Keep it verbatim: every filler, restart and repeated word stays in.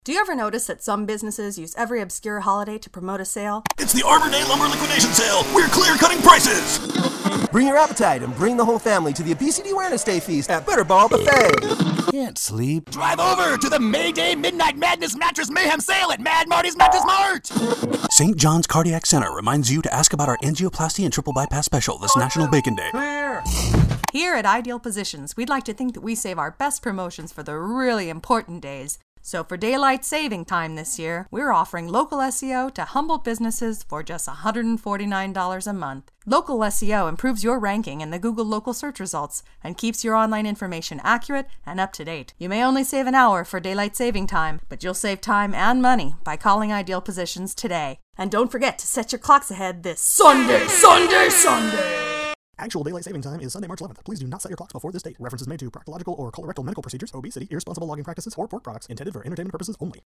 Do you ever notice that some businesses use every obscure holiday to promote a sale? It's the Arbor Day Lumber Liquidation Sale. We're clear-cutting prices. Bring your appetite and bring the whole family to the Obesity Awareness Day feast at Butterball Buffet. Can't sleep. Drive over to the May Day Midnight Madness Mattress Mayhem Sale at Mad Marty's Mattress Mart. Saint John's Cardiac Center reminds you to ask about our angioplasty and triple bypass special this National Bacon Day. Clear. Here at Ideal Positions, we'd like to think that we save our best promotions for the really important days. So for daylight saving time this year, we're offering local S E O to humble businesses for just one hundred forty-nine dollars a month. Local S E O improves your ranking in the Google local search results and keeps your online information accurate and up to date. You may only save an hour for daylight saving time, but you'll save time and money by calling Ideal Positions today. And don't forget to set your clocks ahead this Sunday, Sunday, Sunday! Actual daylight saving time is Sunday, March eleventh. Please do not set your clocks before this date. References made to proctological or colorectal medical procedures, obesity, irresponsible logging practices, or pork products intended for entertainment purposes only.